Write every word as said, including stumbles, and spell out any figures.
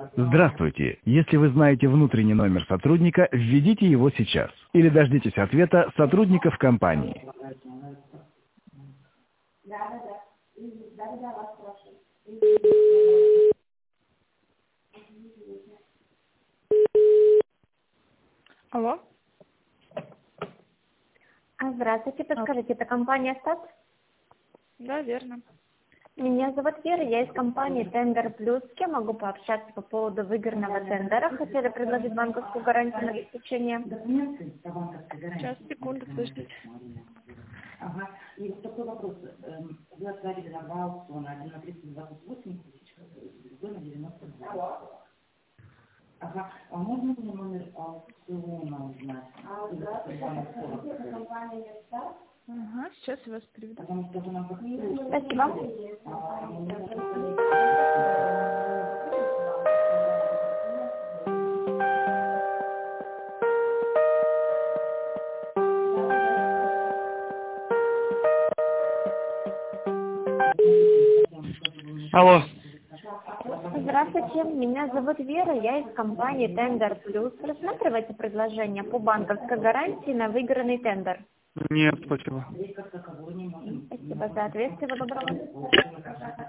Здравствуйте. Если вы знаете внутренний номер сотрудника, введите его сейчас. Или дождитесь ответа сотрудников компании. Алло? А, Здравствуйте, подскажите, это компания «Стат»? Да, верно. Меня зовут Вера, я из компании «Тендер Плюс». С кем могу пообщаться по поводу выигранного тендера? Хотели предложить банковскую гарантию на обеспечение. Сейчас, секунду, подождите. Ага. И вот такой вопрос. Эм, Вы отправили на два аукциона, один на триста двадцать восемь тысяч, другой на девяносто два. Ага. А можно мне номер аукциона узнать? А, здравствуйте, это компания «Стат». Ага, сейчас я вас переведу. Потому что вы нам как Спасибо. Алло. Здравствуйте, меня зовут Вера, я из компании «Тендер Плюс». Рассматривайте предложение по банковской гарантии на выигранный тендер. Нет, спасибо. Спасибо за ответ, всего доброго.